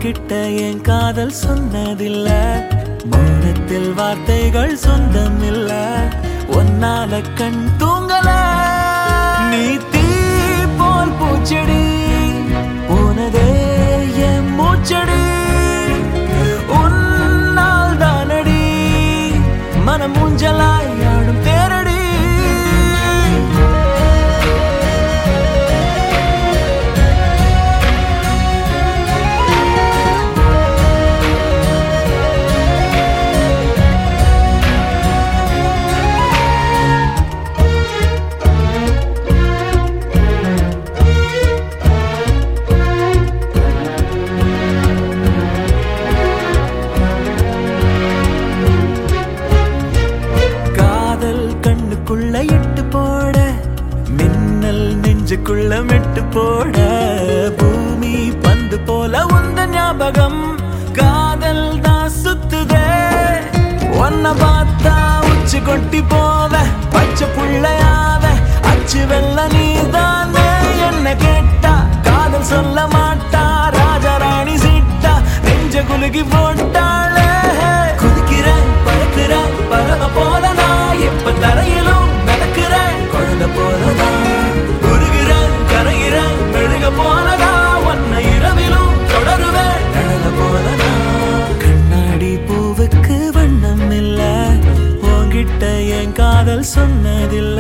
உன்கிட்ட என் காதல் சொன்னதில்ல, மௌனத்தில் வார்த்தைகள் சொந்தம் இல்ல, ஒன்னால கண் தூங்கல. நீ தீ போல் பூச்செடி, போனதே என் மூச்சடி, உன்னால் தானடி மனம் ஊஞ்சலாய் ஆடும் தேரடி. இட்டு போட மின்னல் நெஞ்சுக்குள்ள மெட்டு போட, பூமி பந்து போல உந்த ஞாபகம் காதல் தான் சுத்துதே. ஒன்ன பார்த்தா உச்சி கொட்டி போவ, பச்சை புள்ளையாவ அச்சு வெள்ள நீதானே. என்ன கேட்டா காதல் சொல்ல மாட்டா, ராஜாராணி சீட்டா நெஞ்ச குலுகி போட்டாளே. குதிக்கிறேன் பறக்கிறேன் பறவை போல நான், எப்ப தரையிலும் நடக்கிறேன் குழந்தை போலதான். உருகிறேன் கரைகிறேன் மெழுக போலதா, ஒன்ன இரவிலும் தொடருவேன் கடல போலதா. கண்ணாடி பூவுக்கு வண்ணம் இல்ல, உன்கிட்ட என் காதல் சொன்னதில்ல,